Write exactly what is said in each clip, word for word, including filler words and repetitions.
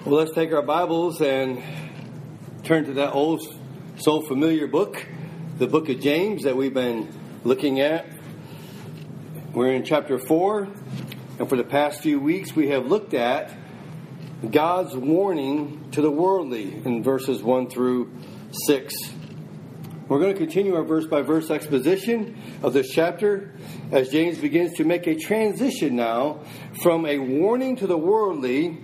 Well, let's take our Bibles and turn to that old, so familiar book, the book of James that we've been looking at. We're in chapter four, and for the past few weeks we have looked at God's warning to the worldly in verses one through six. We're going to continue our verse-by-verse exposition of this chapter as James begins to make a transition now from a warning to the worldly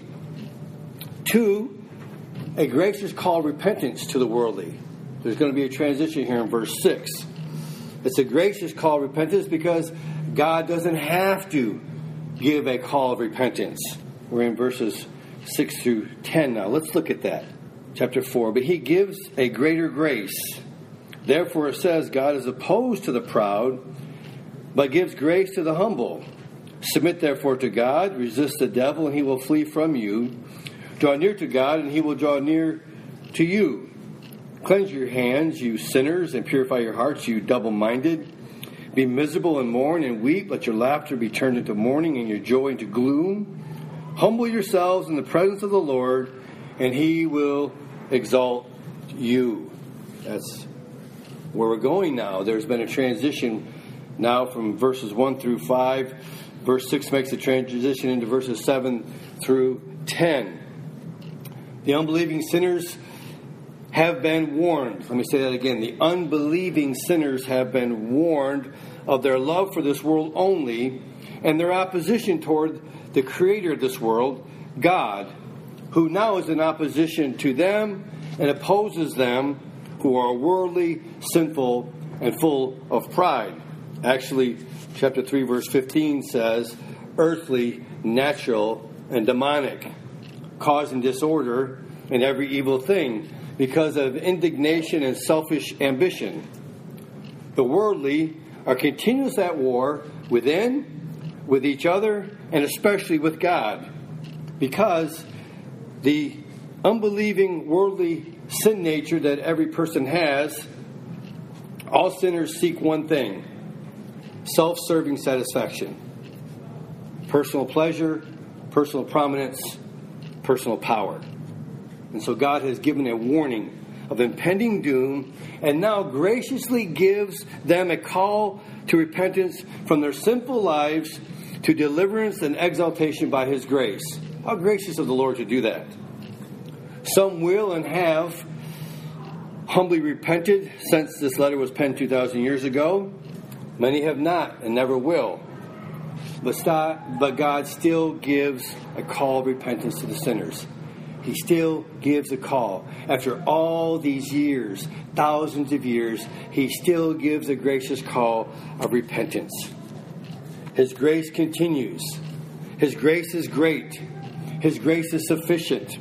to a gracious call of repentance to the worldly. There's going to be a transition here in verse six. It's a gracious call of repentance because God doesn't have to give a call of repentance. We're in verses six through ten now. Let's look at that. Chapter four. But he gives a greater grace. Therefore it says, God is opposed to the proud, but gives grace to the humble. Submit therefore to God, resist the devil, and he will flee from you. Draw near to God, and he will draw near to you. Cleanse your hands, you sinners, and purify your hearts, you double-minded. Be miserable and mourn and weep. Let your laughter be turned into mourning and your joy into gloom. Humble yourselves in the presence of the Lord, and he will exalt you. That's where we're going now. There's been a transition now from verses one through five. Verse six makes a transition into verses seven through ten. The unbelieving sinners have been warned. Let me say that again. The unbelieving sinners have been warned of their love for this world only and their opposition toward the creator of this world, God, who now is in opposition to them and opposes them who are worldly, sinful, and full of pride. Actually, chapter three, verse fifteen says, earthly, natural, and demonic, causing disorder and every evil thing because of indignation and selfish ambition. The worldly are continuous at war within, with each other, and especially with God, because the unbelieving worldly sin nature that every person has, all sinners seek one thing: self-serving satisfaction, personal pleasure, personal prominence, personal power. And so God has given a warning of impending doom and now graciously gives them a call to repentance from their sinful lives to deliverance and exaltation by his grace. How gracious of the Lord to do that. Some will and have humbly repented since this letter was penned two thousand years ago. Many have not and never will. But, st- but God still gives a call of repentance to the sinners. He still gives a call. After all these years, thousands of years, he still gives a gracious call of repentance. His grace continues. His grace is great. His grace is sufficient.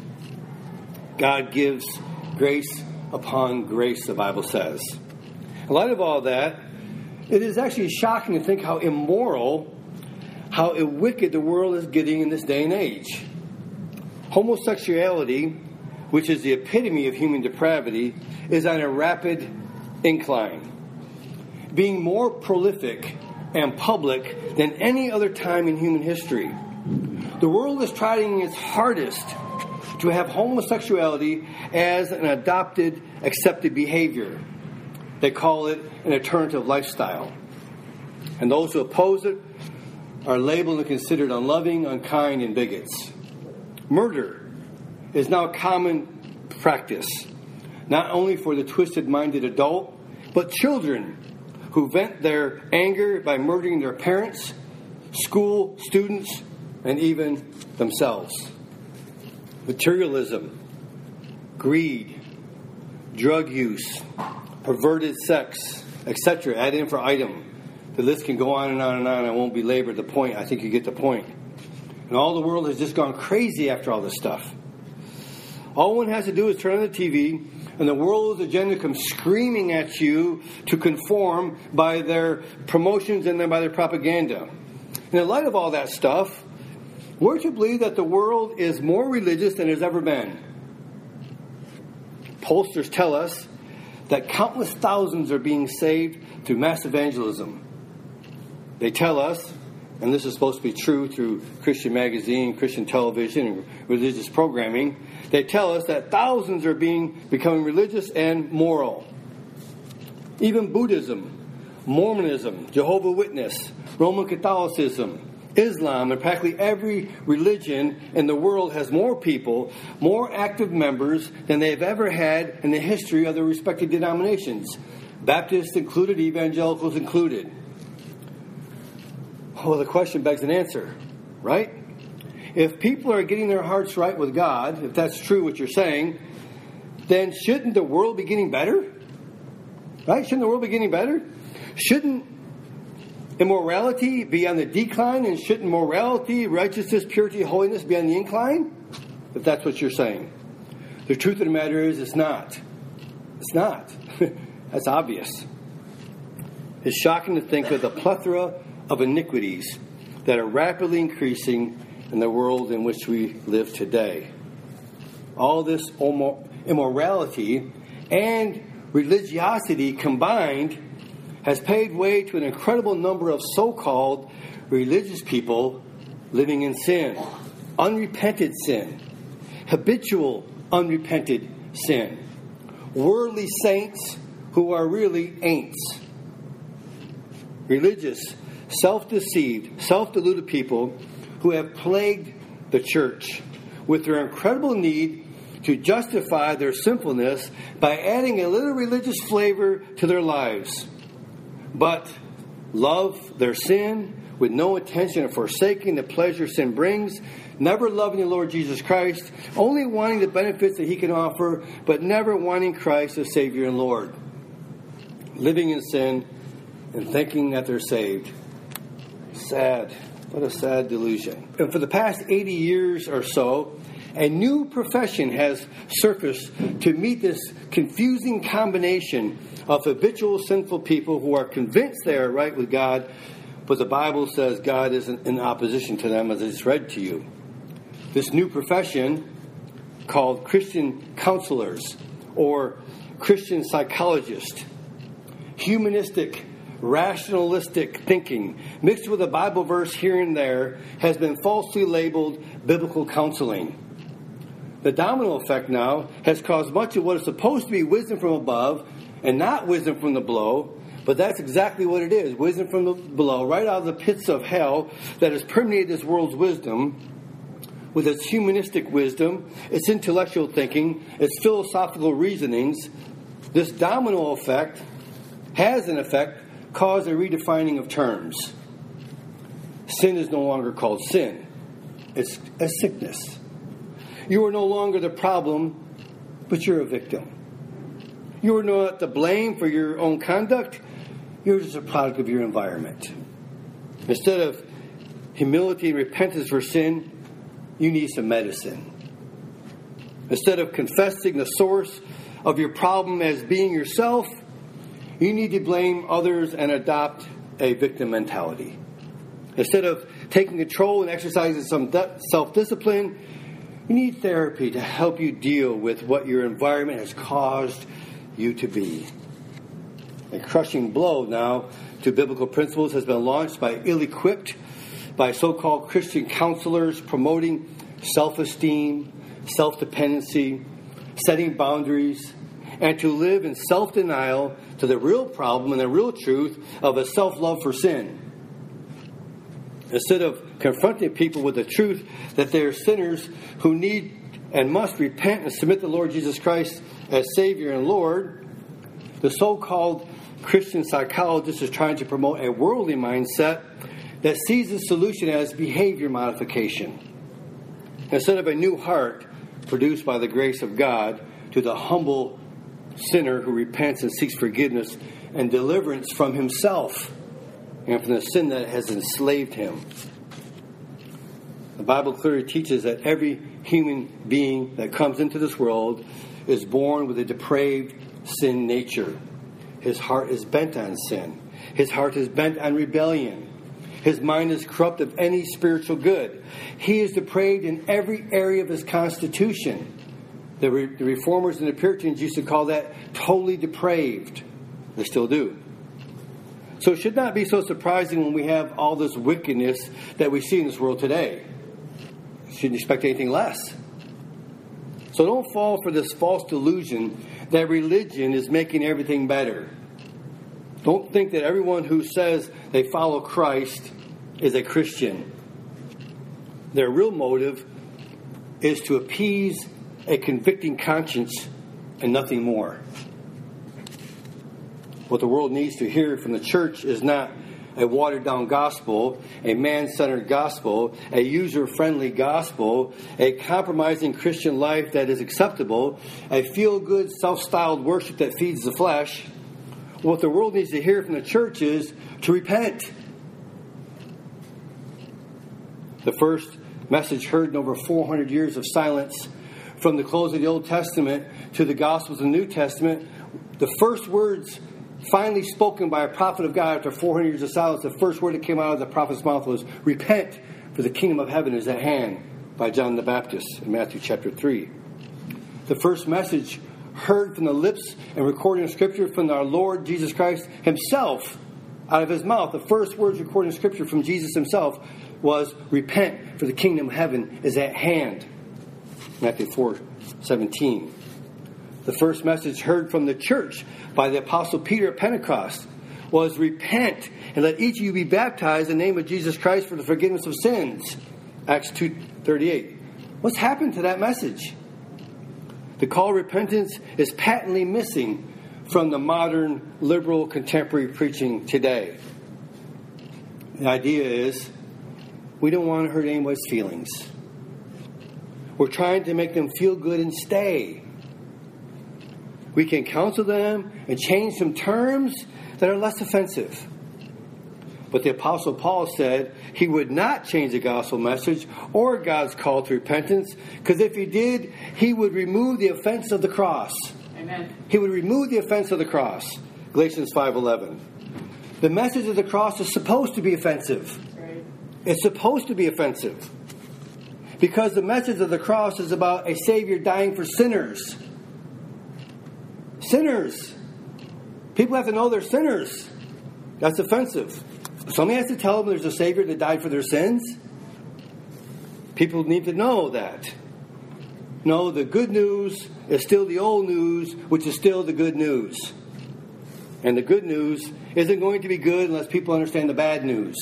God gives grace upon grace, the Bible says. In light of all that, it is actually shocking to think how immoral, how wicked the world is getting in this day and age. Homosexuality, which is the epitome of human depravity, is on a rapid incline, being more prolific and public than any other time in human history. The world is trying its hardest to have homosexuality as an adopted, accepted behavior. They call it an alternative lifestyle. And those who oppose it are labeled and considered unloving, unkind, and bigots. Murder is now a common practice, not only for the twisted-minded adult, but children who vent their anger by murdering their parents, school students, and even themselves. Materialism, greed, drug use, perverted sex, et cetera. Add in for item. The list can go on and on and on. I won't belabor the point. I think you get the point. And all the world has just gone crazy after all this stuff. All one has to do is turn on the T V, and the world's agenda comes screaming at you to conform by their promotions and then by their propaganda. And in light of all that stuff, we're to believe that the world is more religious than it's ever been. Pollsters tell us that countless thousands are being saved through mass evangelism. They tell us and this is supposed to be true through Christian magazine, Christian television, and religious programming, they tell us that thousands are being becoming religious and moral. Even Buddhism, Mormonism, Jehovah's Witness, Roman Catholicism, Islam, and practically every religion in the world has more people, more active members than they've ever had in the history of their respective denominations. Baptists included, evangelicals included. Well, the question begs an answer, right? If people are getting their hearts right with God, if that's true what you're saying, then shouldn't the world be getting better? Right? Shouldn't the world be getting better? Shouldn't immorality be on the decline, and shouldn't morality, righteousness, purity, holiness be on the incline? If that's what you're saying. The truth of the matter is it's not. It's not. That's obvious. It's shocking to think of the plethora of iniquities that are rapidly increasing in the world in which we live today. All this immorality and religiosity combined has paved way to an incredible number of so-called religious people living in sin, unrepented sin, habitual unrepented sin, worldly saints who are really ain'ts, religious, self-deceived, self-deluded people who have plagued the church with their incredible need to justify their sinfulness by adding a little religious flavor to their lives, but love their sin with no intention of forsaking the pleasure sin brings, never loving the Lord Jesus Christ, only wanting the benefits that He can offer, but never wanting Christ as Savior and Lord. Living in sin and thinking that they're saved. Sad. What a sad delusion. And for the past eighty years or so, a new profession has surfaced to meet this confusing combination of habitual sinful people who are convinced they are right with God, but the Bible says God is in opposition to them, as it's read to you. This new profession, called Christian counselors or Christian psychologists, humanistic, rationalistic thinking, mixed with a Bible verse here and there, has been falsely labeled biblical counseling. The domino effect now has caused much of what is supposed to be wisdom from above and not wisdom from the below, but that's exactly what it is, wisdom from the below, right out of the pits of hell that has permeated this world's wisdom with its humanistic wisdom, its intellectual thinking, its philosophical reasonings. This domino effect has, in effect, caused a redefining of terms. Sin is no longer called sin. It's a sickness. You are no longer the problem, but you're a victim. You are not to blame for your own conduct. You're just a product of your environment. Instead of humility and repentance for sin, you need some medicine. Instead of confessing the source of your problem as being yourself, you need to blame others and adopt a victim mentality. Instead of taking control and exercising some self-discipline, you need therapy to help you deal with what your environment has caused you to be. A crushing blow now to biblical principles has been launched by ill-equipped, by so-called Christian counselors promoting self-esteem, self-dependency, setting boundaries, and to live in self-denial to the real problem and the real truth of a self-love for sin. Instead of confronting people with the truth that they are sinners who need and must repent and submit to the Lord Jesus Christ as Savior and Lord, the so-called Christian psychologist is trying to promote a worldly mindset that sees the solution as behavior modification, instead of a new heart produced by the grace of God to the humble sinner who repents and seeks forgiveness and deliverance from himself and from the sin that has enslaved him. The Bible clearly teaches that every human being that comes into this world is born with a depraved sin nature. His heart is bent on sin. His heart is bent on rebellion. His mind is corrupt of any spiritual good. He is depraved in every area of his constitution. The, re- the Reformers and the Puritans used to call that totally depraved. They still do. So it should not be so surprising when we have all this wickedness that we see in this world today. You shouldn't expect anything less. So don't fall for this false delusion that religion is making everything better. Don't think that everyone who says they follow Christ is a Christian. Their real motive is to appease a convicting conscience and nothing more. What the world needs to hear from the church is not a watered-down gospel, a man-centered gospel, a user-friendly gospel, a compromising Christian life that is acceptable, a feel-good, self-styled worship that feeds the flesh. What the world needs to hear from the church is to repent. The first message heard in over four hundred years of silence, from the close of the Old Testament to the Gospels of the New Testament, the first words finally spoken by a prophet of God after four hundred years of silence, the first word that came out of the prophet's mouth was, "Repent, for the kingdom of heaven is at hand," by John the Baptist in Matthew chapter three. The first message heard from the lips and recorded in Scripture from our Lord Jesus Christ himself, out of his mouth, the first words recorded in Scripture from Jesus himself was, "Repent, for the kingdom of heaven is at hand." Matthew four seventeen. The first message heard from the church by the Apostle Peter at Pentecost was, "Repent, and let each of you be baptized in the name of Jesus Christ for the forgiveness of sins." Acts two thirty-eight. What's happened to that message? The call to repentance is patently missing from the modern, liberal, contemporary preaching today. The idea is, we don't want to hurt anyone's feelings. We're trying to make them feel good and stay. We can counsel them and change some terms that are less offensive. But the Apostle Paul said he would not change the gospel message or God's call to repentance, because if he did, he would remove the offense of the cross. Amen. He would remove the offense of the cross. Galatians five eleven. The message of the cross is supposed to be offensive. Right. It's supposed to be offensive. Because the message of the cross is about a Savior dying for sinners. Sinners. People have to know they're sinners. That's offensive. Somebody has to tell them there's a Savior that died for their sins. People need to know that. No, the good news is still the old news, which is still the good news. And the good news isn't going to be good unless people understand the bad news.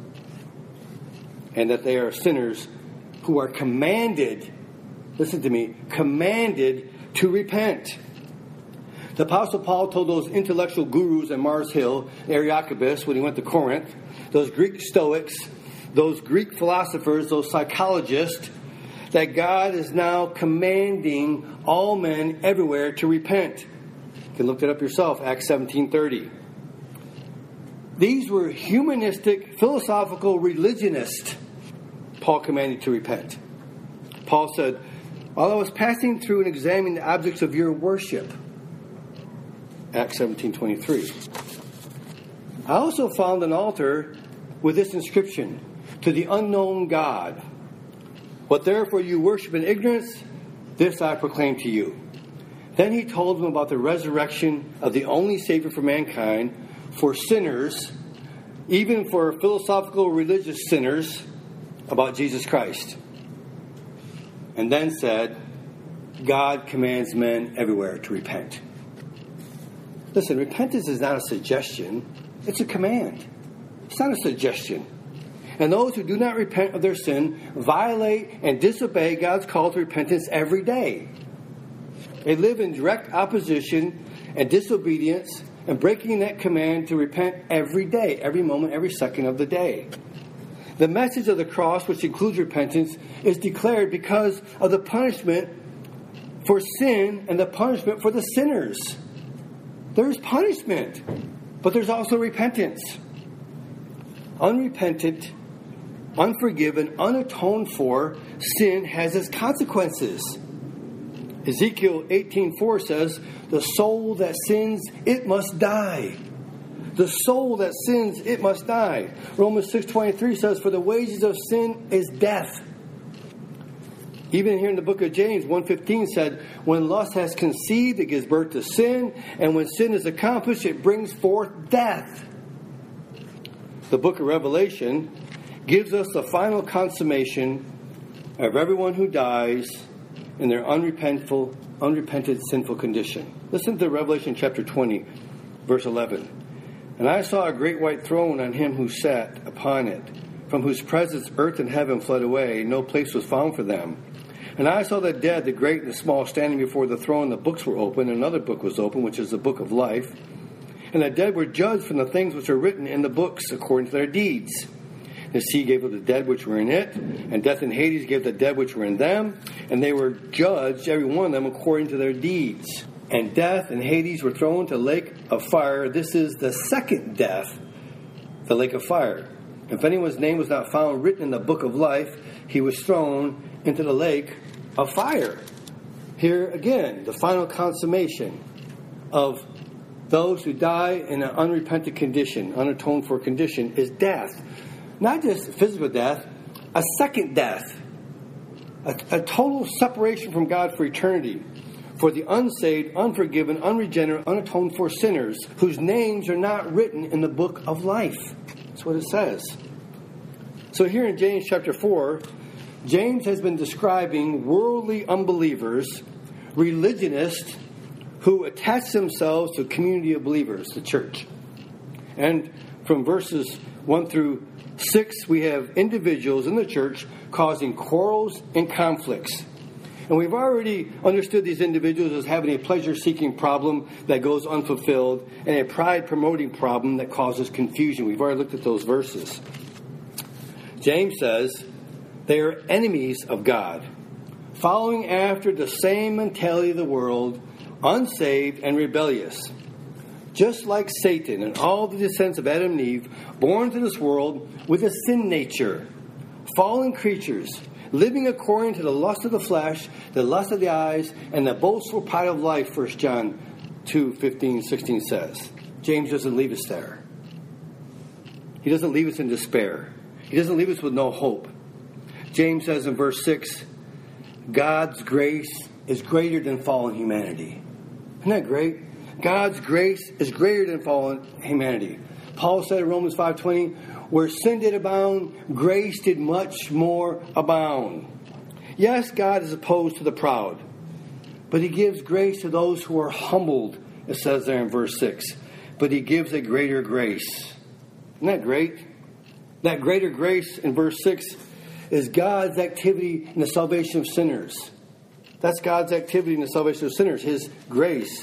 And that they are sinners who are commanded, listen to me, commanded to repent. The Apostle Paul told those intellectual gurus at Mars Hill, Areopagus, when he went to Corinth, those Greek Stoics, those Greek philosophers, those psychologists, that God is now commanding all men everywhere to repent. You can look it up yourself, Acts seventeen thirty. These were humanistic, philosophical religionists Paul commanded to repent. Paul said, "While I was passing through and examining the objects of your worship," Acts seventeen twenty-three. "I also found an altar with this inscription, 'To the unknown God. What therefore you worship in ignorance, this I proclaim to you.'" Then he told them about the resurrection of the only Savior for mankind, for sinners, even for philosophical religious sinners, about Jesus Christ. And then said, God commands men everywhere to repent. Listen, repentance is not a suggestion. It's a command. It's not a suggestion. And those who do not repent of their sin violate and disobey God's call to repentance every day. They live in direct opposition and disobedience and breaking that command to repent every day, every moment, every second of the day. The message of the cross, which includes repentance, is declared because of the punishment for sin and the punishment for the sinners. There's punishment, but there's also repentance. Unrepentant, unforgiven, unatoned for sin has its consequences. Ezekiel eighteen four says, "The soul that sins, it must die." The soul that sins, it must die. Romans six twenty-three says, "For the wages of sin is death." Even here in the book of James one fifteen said, "When lust has conceived, it gives birth to sin. And when sin is accomplished, it brings forth death." the book of Revelation, gives us the final consummation of everyone who dies in their unrepentful, unrepented, sinful condition. Listen to Revelation chapter twenty, verse eleven. And I saw a great white throne and him who sat upon it, from whose presence earth and heaven fled away, no place was found for them. And I saw the dead, the great and the small, standing before the throne. The books were open, and another book was open, which is the book of life. And the dead were judged from the things which are written in the books according to their deeds. The sea gave up the dead which were in it, and death and Hades gave the dead which were in them, and they were judged, every one of them, according to their deeds. And death and Hades were thrown to the lake of fire. This is the second death, the lake of fire. If anyone's name was not found written in the book of life, he was thrown into the lake of fire. Here again, the final consummation of those who die in an unrepentant condition, unatoned for condition, is death. Not just physical death, a second death. A, a total separation from God for eternity. For the unsaved, unforgiven, unregenerate, unatoned for sinners, whose names are not written in the book of life. That's what it says. So here in James chapter four, James has been describing worldly unbelievers, religionists, who attach themselves to a community of believers, the church. And from verses one through six, we have individuals in the church causing quarrels and conflicts. And we've already understood these individuals as having a pleasure-seeking problem that goes unfulfilled and a pride-promoting problem that causes confusion. We've already looked at those verses. James says they are enemies of God, following after the same mentality of the world, unsaved and rebellious. Just like Satan and all the descendants of Adam and Eve, born to this world with a sin nature, fallen creatures, living according to the lust of the flesh, the lust of the eyes, and the boastful pride of life, First John two, fifteen, sixteen says. James doesn't leave us there. He doesn't leave us in despair. He doesn't leave us with no hope. James says in verse six, God's grace is greater than fallen humanity. Isn't that great? God's grace is greater than fallen humanity. Paul said in Romans five twenty, where sin did abound, grace did much more abound. Yes, God is opposed to the proud, but he gives grace to those who are humbled, it says there in verse six. But he gives a greater grace. Isn't that great? That greater grace in verse six is God's activity in the salvation of sinners. That's God's activity in the salvation of sinners, his grace.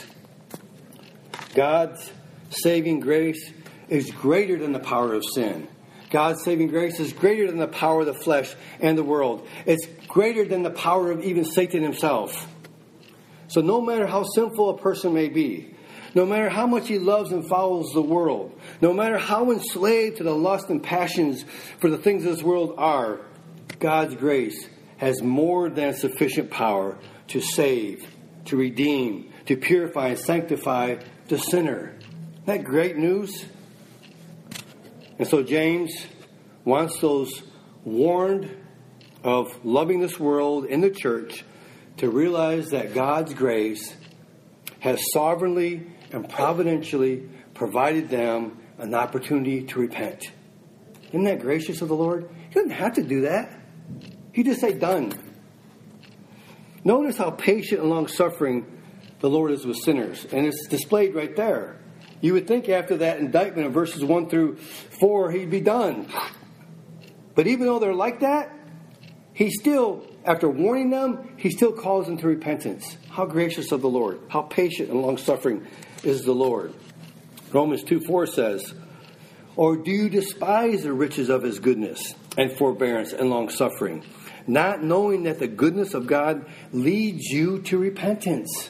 God's saving grace is greater than the power of sin. God's saving grace is greater than the power of the flesh and the world. It's greater than the power of even Satan himself. So no matter how sinful a person may be, no matter how much he loves and follows the world, no matter how enslaved to the lust and passions for the things of this world are, God's grace has more than sufficient power to save, to redeem, to purify and sanctify the sinner. Isn't that great news? And so James wants those warned of loving this world in the church to realize that God's grace has sovereignly and providentially provided them an opportunity to repent. Isn't that gracious of the Lord? He doesn't have to do that. He just say done. Notice how patient and long-suffering the Lord is with sinners. And it's displayed right there. You would think after that indictment of verses one through four, he'd be done. But even though they're like that, he still, after warning them, he still calls them to repentance. How gracious of the Lord. How patient and long-suffering is the Lord. Romans two four says, or do you despise the riches of his goodness and forbearance and long-suffering, not knowing that the goodness of God leads you to repentance?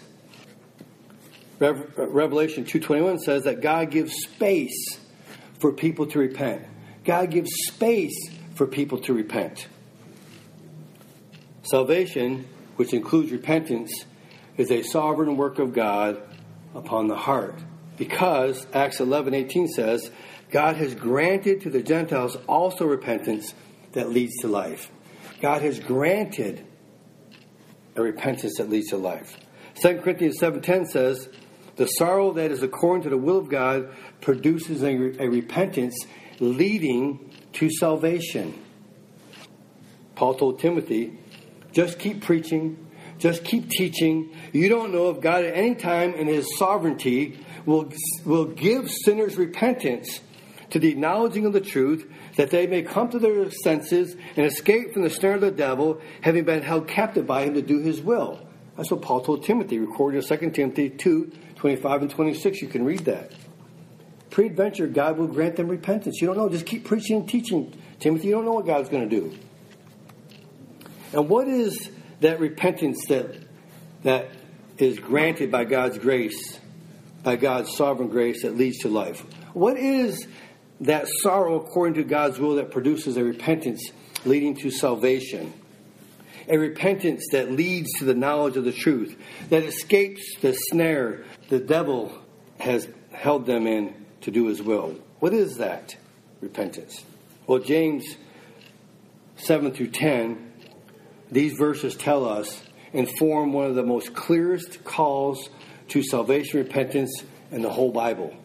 Revelation two twenty-one says that God gives space for people to repent. God gives space for people to repent. Salvation, which includes repentance, is a sovereign work of God upon the heart. Because Acts eleven eighteen says, God has granted to the Gentiles also repentance that leads to life. God has granted a repentance that leads to life. Second Corinthians seven ten says, the sorrow that is according to the will of God produces a, a repentance leading to salvation. Paul told Timothy, just keep preaching, just keep teaching. You don't know if God at any time in his sovereignty will, will give sinners repentance to the acknowledging of the truth, that they may come to their senses and escape from the snare of the devil, having been held captive by him to do his will. That's what Paul told Timothy, recorded in Second Timothy two, twenty-five and twenty-six. You can read that. Peradventure, God will grant them repentance. You don't know. Just keep preaching and teaching, Timothy. You don't know what God's going to do. And what is that repentance that that is granted by God's grace, by God's sovereign grace that leads to life? What is that sorrow according to God's will that produces a repentance leading to salvation? A repentance that leads to the knowledge of the truth, that escapes the snare the devil has held them in to do his will. What is that repentance? Well, James seven through ten, these verses tell us and form one of the most clearest calls to salvation repentance in the whole Bible.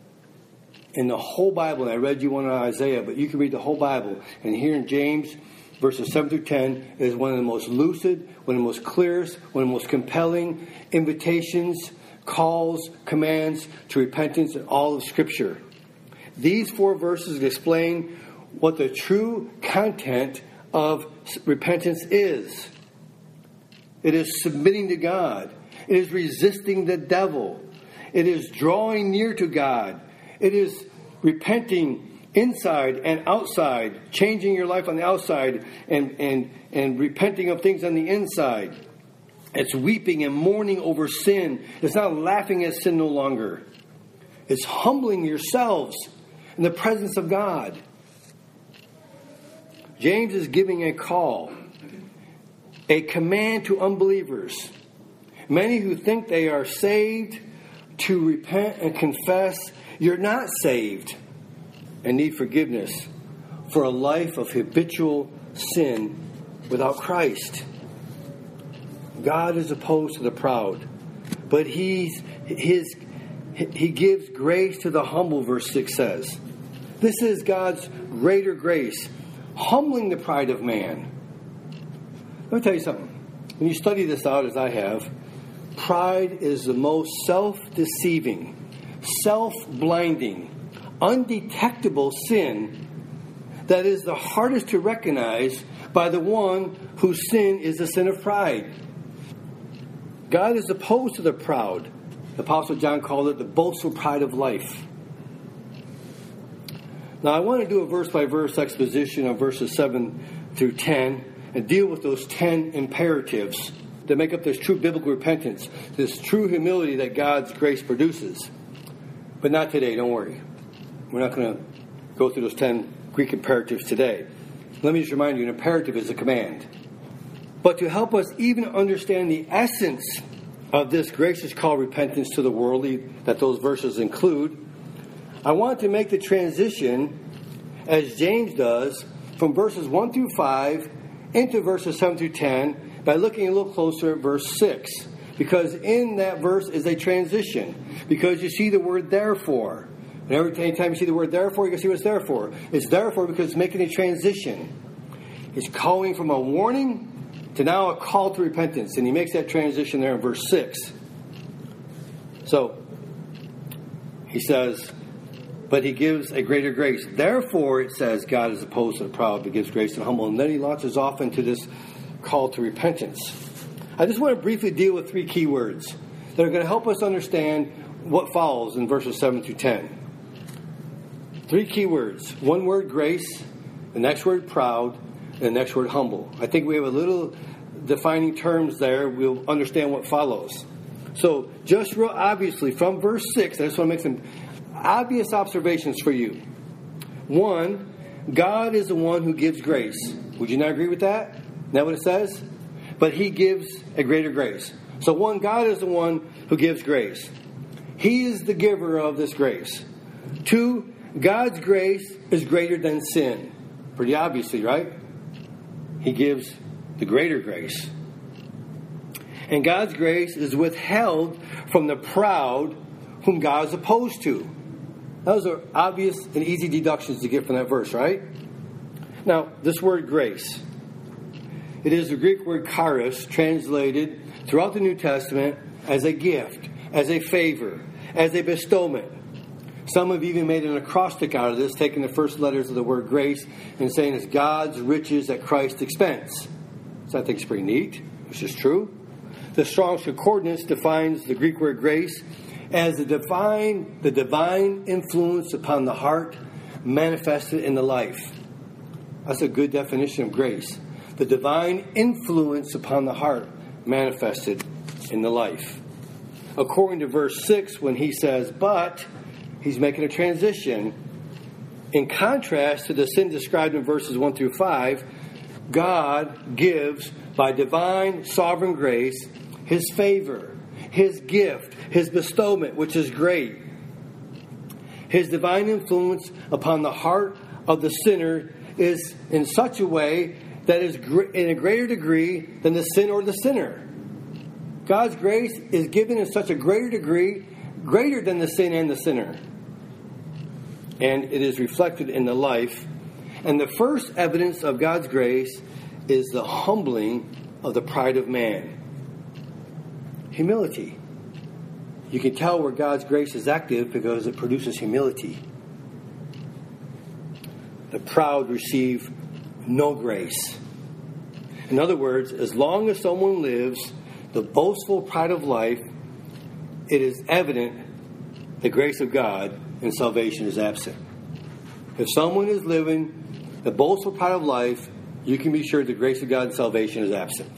In the whole Bible, and I read you one on Isaiah, but you can read the whole Bible. And here in James, verses seven through ten, is one of the most lucid, one of the most clearest, one of the most compelling invitations, calls, commands to repentance in all of Scripture. These four verses explain what the true content of repentance is. It is submitting to God. It is resisting the devil. It is drawing near to God. It is repenting inside and outside, changing your life on the outside and, and, and repenting of things on the inside. It's weeping and mourning over sin. It's not laughing at sin no longer. It's humbling yourselves in the presence of God. James is giving a call, a command to unbelievers, many who think they are saved, to repent and confess you're not saved and need forgiveness for a life of habitual sin without Christ. God is opposed to the proud, but he's, his, he gives grace to the humble, verse six says. This is God's greater grace, humbling the pride of man. Let me tell you something. When you study this out, as I have, pride is the most self-deceiving, self-blinding, undetectable sin that is the hardest to recognize by the one whose sin is the sin of pride. God is opposed to the proud. The Apostle John called it the boastful pride of life. Now, I want to do a verse-by-verse exposition of verses seven through ten and deal with those ten imperatives that make up this true biblical repentance, this true humility that God's grace produces. But not today, don't worry. We're not going to go through those ten Greek imperatives today. Let me just remind you, an imperative is a command. But to help us even understand the essence of this gracious call repentance to the worldly that those verses include, I want to make the transition, as James does, from verses one through five into verses seven through ten by looking a little closer at verse six. Because in that verse is a transition. Because you see the word therefore. And every time you see the word therefore, you can see what it's there for. It's therefore because it's making a transition. It's calling from a warning to now a call to repentance. And he makes that transition there in verse six. So, he says, but he gives a greater grace. Therefore, it says, God is opposed to the proud, but gives grace to the humble. And then he launches off into this call to repentance. I just want to briefly deal with three key words that are going to help us understand what follows in verses seven through ten. Three key words. One word, grace. The next word, proud. And the next word, humble. I think we have a little defining terms there. We'll understand what follows. So, just real obviously, from verse six, I just want to make some obvious observations for you. One, God is the one who gives grace. Would you not agree with that? Isn't that what it says? But he gives a greater grace. So one, God is the one who gives grace. He is the giver of this grace. Two, God's grace is greater than sin. Pretty obviously, right? He gives the greater grace. And God's grace is withheld from the proud whom God is opposed to. Those are obvious and easy deductions to get from that verse, right? Now, this word grace. It is the Greek word charis, translated throughout the New Testament as a gift, as a favor, as a bestowment. Some have even made an acrostic out of this, taking the first letters of the word grace and saying it's God's riches at Christ's expense. So I think it's pretty neat, which is true. The Strong's Concordance defines the Greek word grace as the divine, the divine influence upon the heart manifested in the life. That's a good definition of grace. The divine influence upon the heart manifested in the life. According to verse six, when he says, but, he's making a transition. In contrast to the sin described in verses one through five, God gives, by divine sovereign grace, His favor, His gift, His bestowment, which is great. His divine influence upon the heart of the sinner is in such a way that is in a greater degree than the sin or the sinner. God's grace is given in such a greater degree, greater than the sin and the sinner. And it is reflected in the life. And the first evidence of God's grace is the humbling of the pride of man. Humility. You can tell where God's grace is active because it produces humility. The proud receive no grace. In other words, as long as someone lives the boastful pride of life, it is evident the grace of God and salvation is absent. If someone is living the boastful pride of life, you can be sure the grace of God and salvation is absent.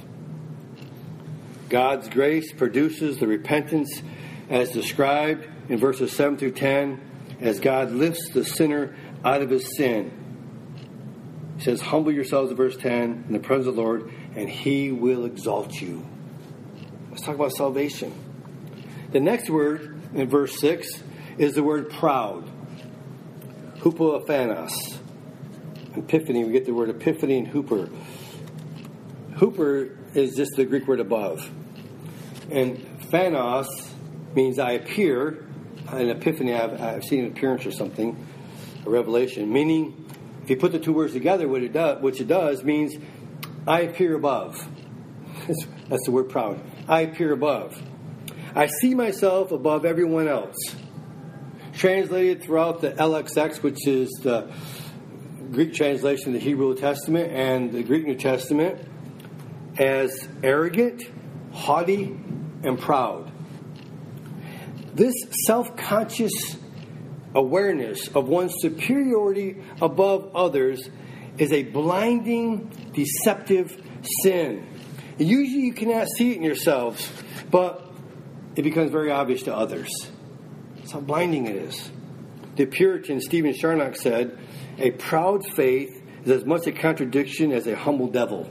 God's grace produces the repentance as described in verses seven through ten, as God lifts the sinner out of his sin. He says, humble yourselves in verse ten in the presence of the Lord, and He will exalt you. Let's talk about salvation. The next word in verse six is the word proud. Hupoephanos. Epiphany, we get the word epiphany and hooper. Hooper is just the Greek word above. And phanos means I appear. An epiphany, I've, I've seen an appearance or something, a revelation. Meaning, if you put the two words together, what it does, which it does, means I appear above. That's the word proud. I appear above. I see myself above everyone else. Translated throughout the L X X, which is the Greek translation of the Hebrew Testament and the Greek New Testament, as arrogant, haughty, and proud. This self-conscious awareness of one's superiority above others is a blinding, deceptive sin. And usually you cannot see it in yourselves, but it becomes very obvious to others. That's how blinding it is. The Puritan Stephen Charnock said, a proud faith is as much a contradiction as a humble devil.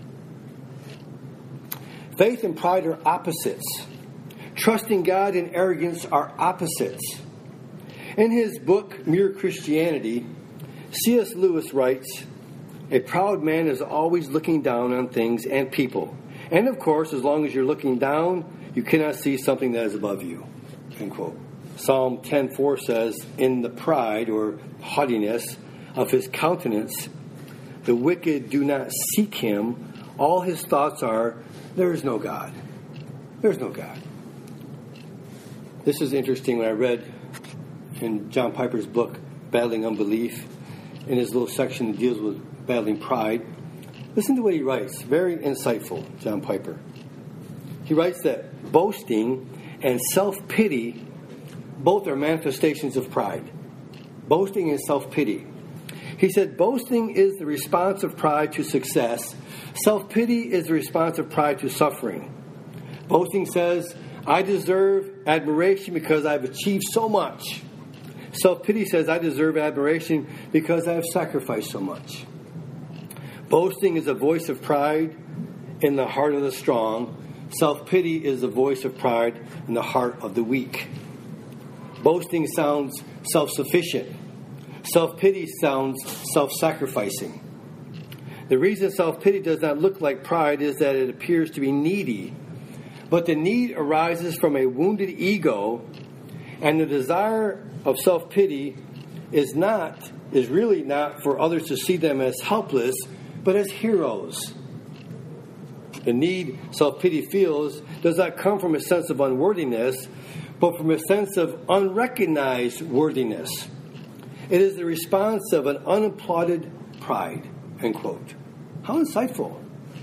Faith and pride are opposites. Trusting God and arrogance are opposites. In his book, Mere Christianity, C S Lewis writes, a proud man is always looking down on things and people. And of course, as long as you're looking down, you cannot see something that is above you. End quote. Psalm ten four says, in the pride or haughtiness of his countenance, the wicked do not seek him. All his thoughts are, there is no God. There's no God. This is interesting when I read in John Piper's book, Battling Unbelief, in his little section that deals with battling pride. Listen to what he writes. Very insightful, John Piper. He writes that boasting and self-pity both are manifestations of pride. Boasting and self-pity. He said, boasting is the response of pride to success. Self-pity is the response of pride to suffering. Boasting says, I deserve admiration because I've achieved so much. Self-pity says, I deserve admiration because I have sacrificed so much. Boasting is a voice of pride in the heart of the strong. Self-pity is the voice of pride in the heart of the weak. Boasting sounds self-sufficient. Self-pity sounds self-sacrificing. The reason self-pity does not look like pride is that it appears to be needy. But the need arises from a wounded ego and the desire of self-pity is not, is really not for others to see them as helpless, but as heroes. The need self-pity feels does not come from a sense of unworthiness, but from a sense of unrecognized worthiness. It is the response of an unapplauded pride, end quote. How insightful.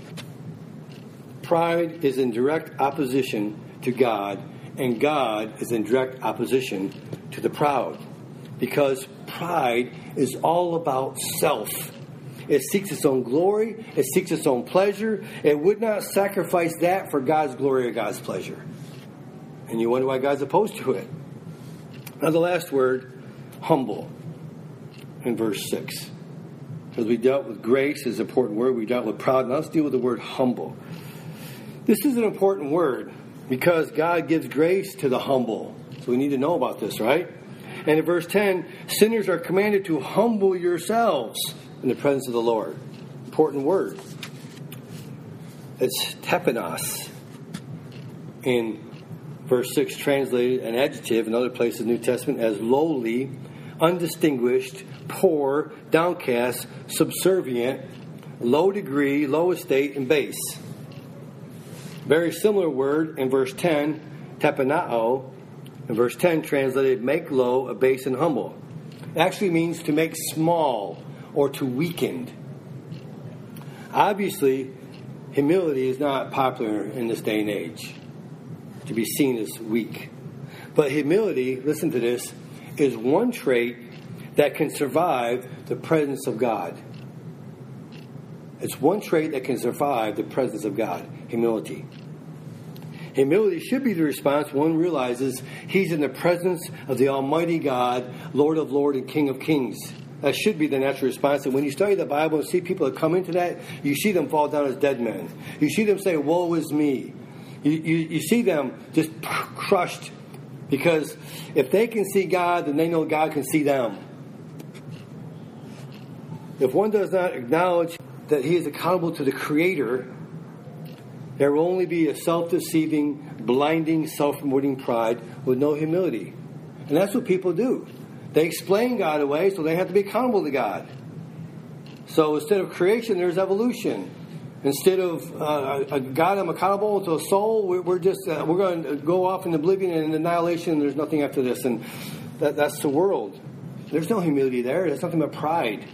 Pride is in direct opposition to God, and God is in direct opposition to the proud. Because pride is all about self. It seeks its own glory. It seeks its own pleasure. It would not sacrifice that for God's glory or God's pleasure. And you wonder why God's opposed to it. Now the last word, humble, in verse six. Because we dealt with grace is an important word. We dealt with proud. Now let's deal with the word humble. This is an important word because God gives grace to the humble. So we need to know about this, right? And in verse ten, sinners are commanded to humble yourselves in the presence of the Lord. Important word. It's tepanos. In verse six, translated an adjective in other places in the New Testament as lowly, undistinguished, poor, downcast, subservient, low degree, low estate, and base. Very similar word in verse ten, tepanao. In verse ten, translated make low, abase, and humble. It actually means to make small or to weaken. Obviously, humility is not popular in this day and age, to be seen as weak. But humility, listen to this, is one trait that can survive the presence of God. It's one trait that can survive the presence of God, humility. Humility should be the response one realizes he's in the presence of the Almighty God, Lord of Lords and King of Kings. That should be the natural response. And when you study the Bible and see people that come into that, you see them fall down as dead men. You see them say, woe is me. You, you, you see them just crushed. Because if they can see God, then they know God can see them. If one does not acknowledge that he is accountable to the Creator, there will only be a self-deceiving, blinding, self-promoting pride with no humility. And that's what people do. They explain God away, so they have to be accountable to God. So instead of creation, there's evolution. Instead of uh, a God I'm accountable to a soul, we're, we're just uh, we're going to go off in oblivion and annihilation. And there's nothing after this, and that, that's the world. There's no humility there. There's nothing but pride.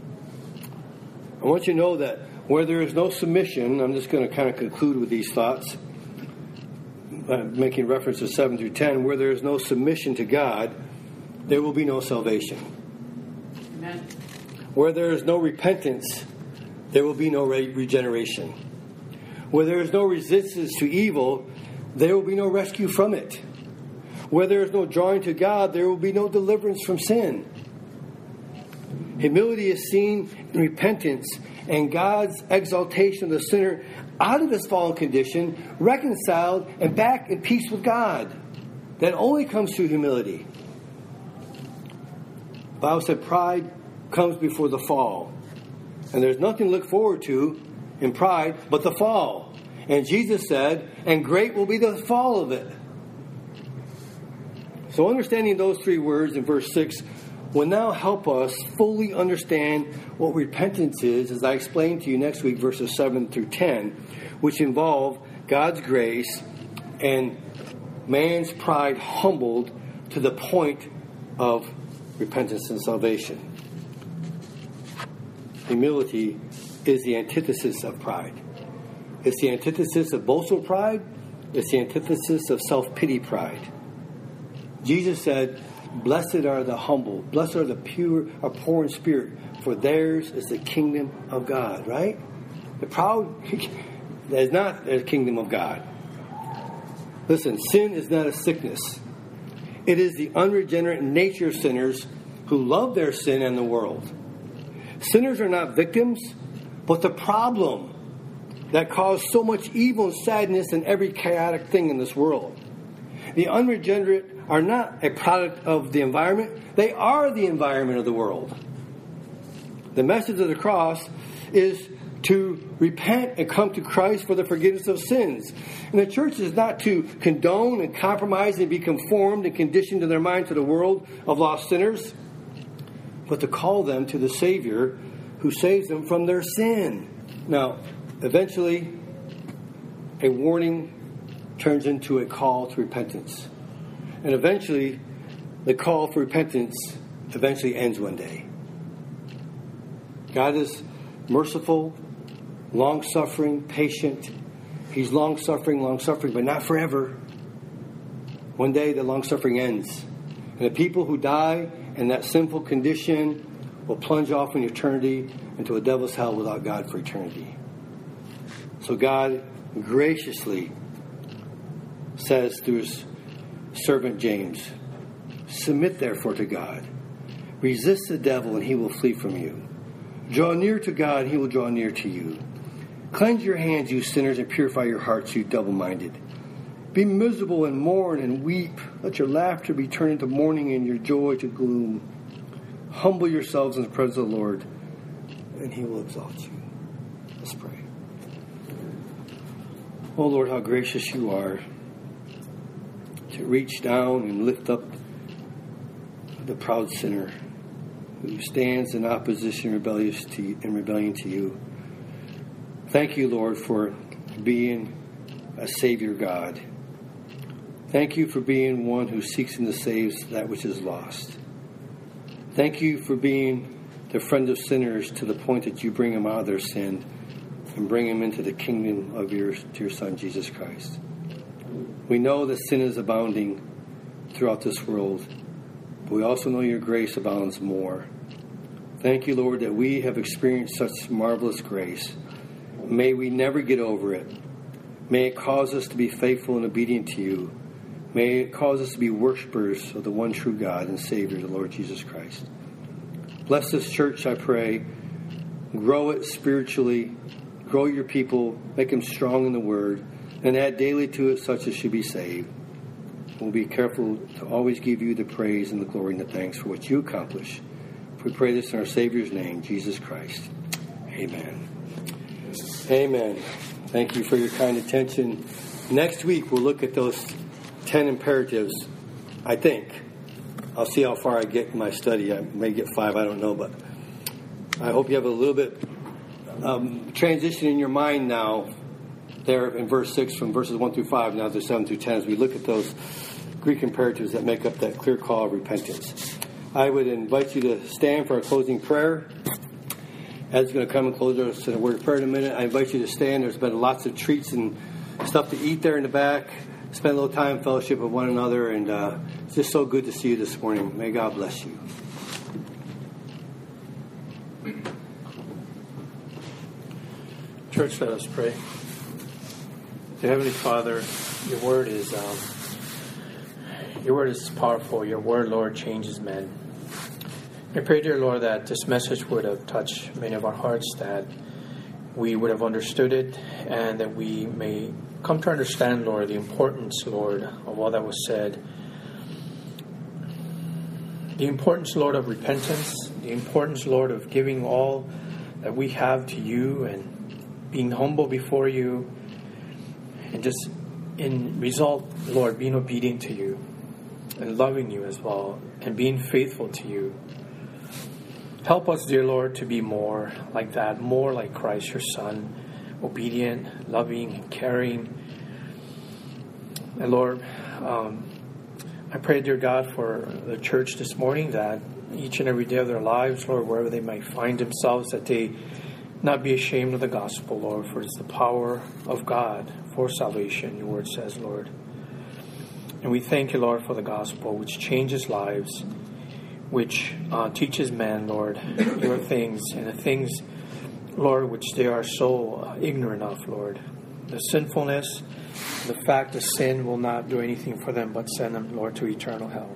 I want you to know that where there is no submission, I'm just going to kind of conclude with these thoughts, uh, making reference to seven through ten. Where there is no submission to God, there will be no salvation. Amen. Where there is no repentance, there will be no re- regeneration. Where there is no resistance to evil, there will be no rescue from it. Where there is no drawing to God, there will be no deliverance from sin. Humility is seen in repentance and God's exaltation of the sinner out of his fallen condition, reconciled and back in peace with God. That only comes through humility. The Bible said pride comes before the fall. And there's nothing to look forward to in pride but the fall. And Jesus said, and great will be the fall of it. So understanding those three words in verse six will now help us fully understand what repentance is, as I explain to you next week, verses seven through ten, which involve God's grace and man's pride humbled to the point of repentance and salvation. Humility is the antithesis of pride. It's the antithesis of boastful pride. It's the antithesis of self-pity pride. Jesus said, blessed are the humble, blessed are the pure, are poor in spirit, for theirs is the kingdom of God, right? The proud is not the kingdom of God. Listen, sin is not a sickness. It is the unregenerate nature of sinners who love their sin and the world. Sinners are not victims, but the problem that caused so much evil and sadness in every chaotic thing in this world. The unregenerate are not a product of the environment. They are the environment of the world. The message of the cross is to repent and come to Christ for the forgiveness of sins. And the church is not to condone and compromise and be conformed and conditioned in their mind to the world of lost sinners, but to call them to the Savior who saves them from their sin. Now, eventually, a warning turns into a call to repentance. And eventually, the call for repentance eventually ends one day. God is merciful, long-suffering, patient. He's long-suffering, long-suffering, but not forever. One day the long-suffering ends. And the people who die in that sinful condition will plunge off in eternity into a devil's hell without God for eternity. So God graciously says through his servant James, submit therefore to God. Resist the devil and he will flee from you. Draw near to God and he will draw near to you. Cleanse your hands, you sinners, and purify your hearts, you double-minded. Be miserable and mourn and weep. Let your laughter be turned into mourning and your joy to gloom. Humble yourselves in the presence of the Lord, and he will exalt you. Let's pray. Oh Lord, how gracious you are to reach down and lift up the proud sinner who stands in opposition rebellious to you, in rebellion to you. Thank you, Lord, for being a Savior God. Thank you for being one who seeks and saves that which is lost. Thank you for being the friend of sinners to the point that you bring them out of their sin and bring them into the kingdom of your dear Son, Jesus Christ. We know that sin is abounding throughout this world, but we also know your grace abounds more. Thank you, Lord, that we have experienced such marvelous grace. May we never get over it. May it cause us to be faithful and obedient to you. May it cause us to be worshipers of the one true God and Savior, the Lord Jesus Christ. Bless this church, I pray. Grow it spiritually. Grow your people. Make them strong in the Word. And add daily to it such as should be saved. We'll be careful to always give you the praise and the glory and the thanks for what you accomplish. We pray this in our Savior's name, Jesus Christ. Amen. Amen. Thank you for your kind attention. Next week, we'll look at those ten imperatives, I think. I'll see how far I get in my study. I may get five, I don't know. But I hope you have a little bit um, transition in your mind now there in verse six, from verses one through five, now to seven through ten, as we look at those Greek imperatives that make up that clear call of repentance. I would invite you to stand for our closing prayer. Ed's going to come and close us in a word of prayer in a minute. I invite you to stand. There's been lots of treats and stuff to eat there in the back. Spend a little time in fellowship with one another. And uh, it's just so good to see you this morning. May God bless you. Church, let us pray. Dear Heavenly Father, your word is um, your word is powerful. Your word, Lord, changes men. I pray, dear Lord, that this message would have touched many of our hearts, that we would have understood it, and that we may come to understand, Lord, the importance, Lord, of all that was said. The importance, Lord, of repentance. The importance, Lord, of giving all that we have to you and being humble before you. And just in result, Lord, being obedient to you and loving you as well and being faithful to you. Help us, dear Lord, to be more like that, more like Christ, your Son, obedient, loving, caring. And Lord, um, I pray, dear God, for the church this morning, that each and every day of their lives, Lord, wherever they might find themselves, that they not be ashamed of the gospel, Lord, for it's the power of God for salvation, your word says, Lord. And we thank you, Lord, for the gospel, which changes lives, which uh, teaches man, Lord, your things, and the things, Lord, which they are so uh, ignorant of, Lord. The sinfulness, the fact that sin will not do anything for them but send them, Lord, to eternal hell.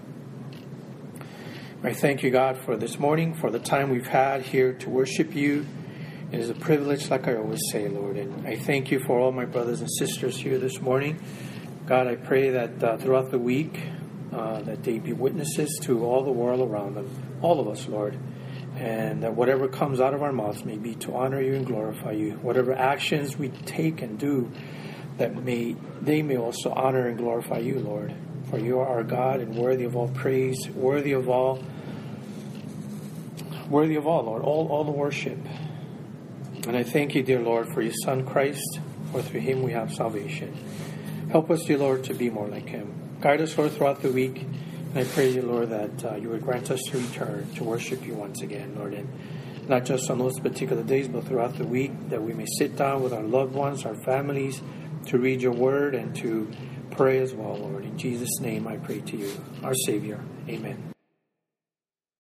I thank you, God, for this morning, for the time we've had here to worship you. It is a privilege, like I always say, Lord. And I thank you for all my brothers and sisters here this morning. God, I pray that uh, throughout the week, uh, that they be witnesses to all the world around them, all of us, Lord, And that whatever comes out of our mouths may be to honor you and glorify you. Whatever actions we take and do, that may they may also honor and glorify you, Lord. For you are our God and worthy of all praise, worthy of all, worthy of all, Lord, all, all the worship. And I thank you, dear Lord, for your Son Christ, for through him we have salvation. Help us, dear Lord, to be more like him. Guide us, Lord, throughout the week. And I pray, dear Lord, that uh, you would grant us to return to worship you once again, Lord. And not just on those particular days, but throughout the week, that we may sit down with our loved ones, our families, to read your word and to pray as well, Lord. In Jesus' name I pray to you, our Savior. Amen.